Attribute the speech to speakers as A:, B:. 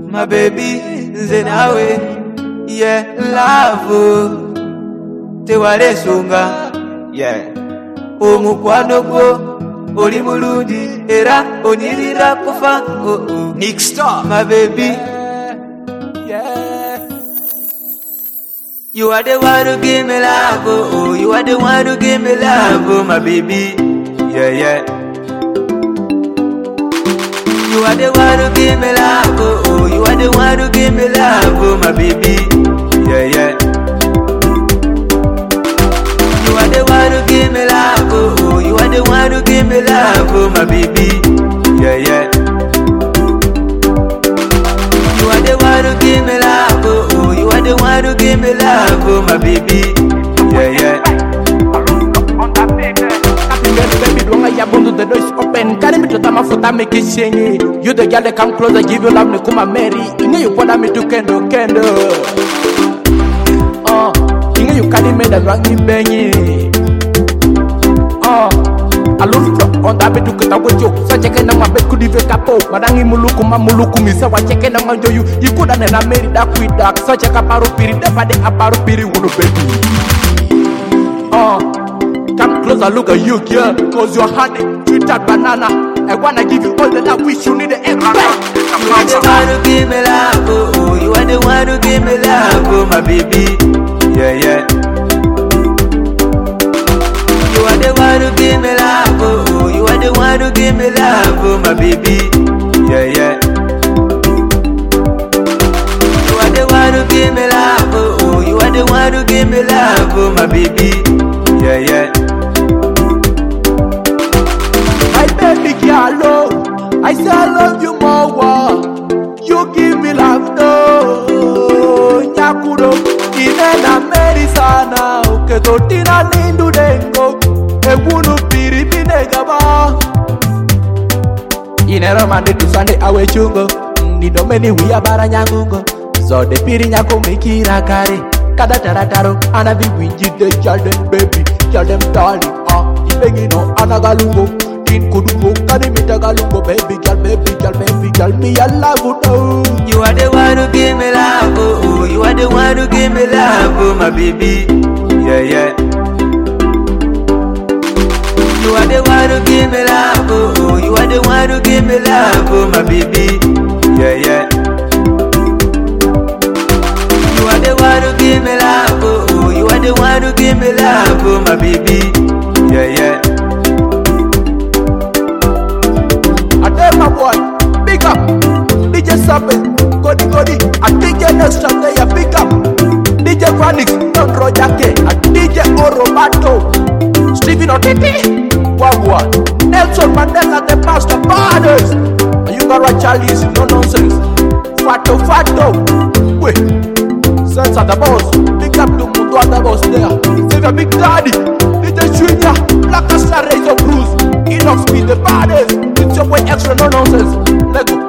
A: my baby, Zenawe, yeah, love, Tewale Sunga, yeah, Omukwano go, Oli Muludi, Era, Onirira Kufa, Nick Star, my baby, yeah. You are the one who give me love, oh, you are the one who give me love, oh, my baby, yeah, yeah. You are the one who give me love, oh, you are the one who give me love, oh, my baby, yeah, yeah. You are the one who give me love, oh, you are the one who give me love, oh, my baby, yeah, yeah. You are the one who give me love, oh, you are the one who give me love, oh, my baby, yeah, yeah.
B: Baby, don't I have the door is open? Carry me to Tamafuta, make it sing. You the girl that come closer, give you love, Nikuma Mary. You know you put me to candle. Oh, you know you carry me the rangy benny. Oh, I look on that bed to get away you. So checking on my bed could even capo. Madangi Mulukuma Mulukumi, so I check on you. You couldn't have married that with that. Such a caparupiri, the body aparupiri would baby. Oh. Come closer, look at you, girl, cause you're honey, sweet that banana. I wanna give you all the love, wish you need the egg back.
A: You are the one who give me love, oh, you are the one who give me love, oh, my baby, yeah, yeah. You are the one who give me love, oh, you are the one who give me love, oh, my baby, yeah, yeah. You are the one who give me love, oh, you are the one who give me love, oh, my baby, yeah, yeah.
B: My baby girl, oh, I say I love you more. You give me love, no. Nyakuro, inena merisana, uketotina lindu dengo, egunu piri binegaba. Inera Monday to Sunday awe chungo, nidomeni wiya bara nyangungo. Zode piri nyako mikira kare, kada tarataro, anabi winji de children baby, children darling, ibegi no anagalungo. Kudugo, carry me to Galungo, baby girl, me I love you.
A: You are the one who give me love, oh, you are the one who give me love, oh, my baby, yeah, yeah. You are the one who give me love, oh, you are the one who give me love, oh, my baby, yeah, yeah. You are the one who give me love, oh, you are the one who give me love, oh, my baby, yeah, yeah.
B: My boy, big up, DJ Sappin, Cody, and DJ Nestor, they are big up, DJ Chronics, Don Rojake, and DJ Oromato, Stephen Otiti, Wagwan, Nelson Mandela, the Master Fathers, and you got Charlie's, no nonsense, Fato, wait, sense at the boss, big up to Mundo at the boss there, save a big daddy, DJ Junior, Black Star Razor Bruce, Enoch Speed, the Fathers. It's your way extra, no nonsense. Let go.